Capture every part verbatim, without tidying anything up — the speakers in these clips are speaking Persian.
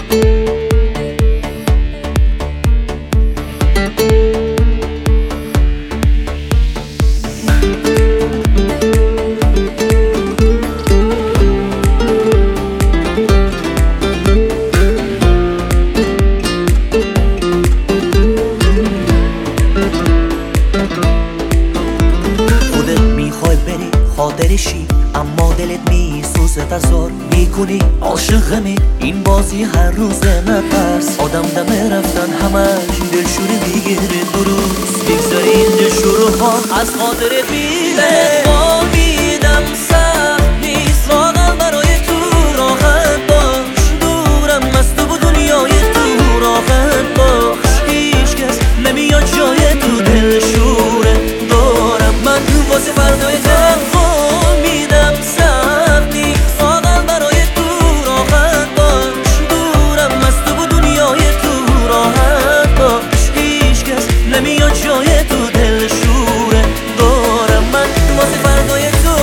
خاطرشی اما دلت میسوزه تظاهر میکنی عاشقمی این بازی هر روز نترس آدم دم رفتن همش دلشوره میگیره دو روز بگذاری این دلشوره ها از خاطرت میره با میدم سخت نیست واقعا برای تو راحت باش دورم از تو و دنیای تو راحت باش هیچ کس نمیاد جای تو دلشوره دارم من واسه فردای تو میدم سخت نیست واقعا برای تو راحت باش دورم از تو و دنیای تو راحت باش هیچ کس نمیاد جای تو دلشوره دارم من واسه فردای تو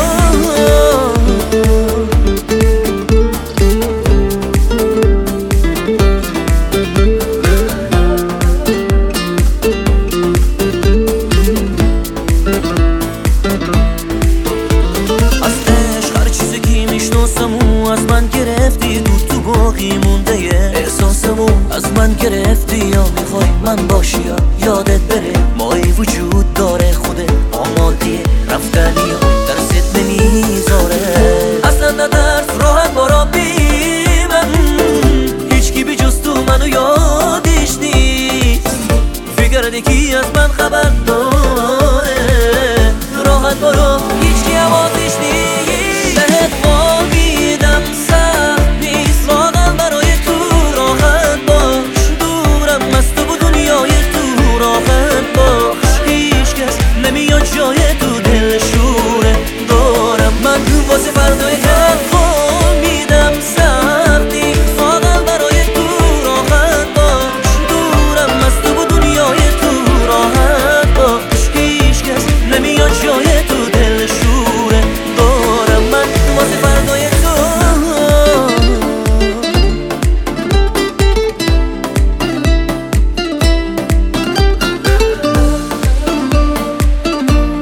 از من گرفتی دور تو باقی مونده یه احساسمو از من گرفتی یا میخوای من باشی یا یادت بره مایی وجود داره خوده آمادیه رفتنی یا درست نمیذاره اصلا ندرس راحت بارا بی من هیچ کی بی جز تو منو یادش نیست فکر کی از من خبر داره راحت بارا هیچ کی حواسش نیست بهت میدم سخت نیست واقعا برای تو راحت باش دورم از تو و دنیای تو راحت باش هیچ کس نمیاد جای تو دلشوره دارم من واسه فردای تو میدم سخت نیست واقعا برای تو راحت باش دورم از تو و دنیای تو راحت باش هیچ کس نمیاد جای تو دلشوره دارم من واسه فردای تو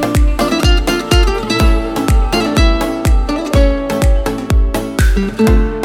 thank you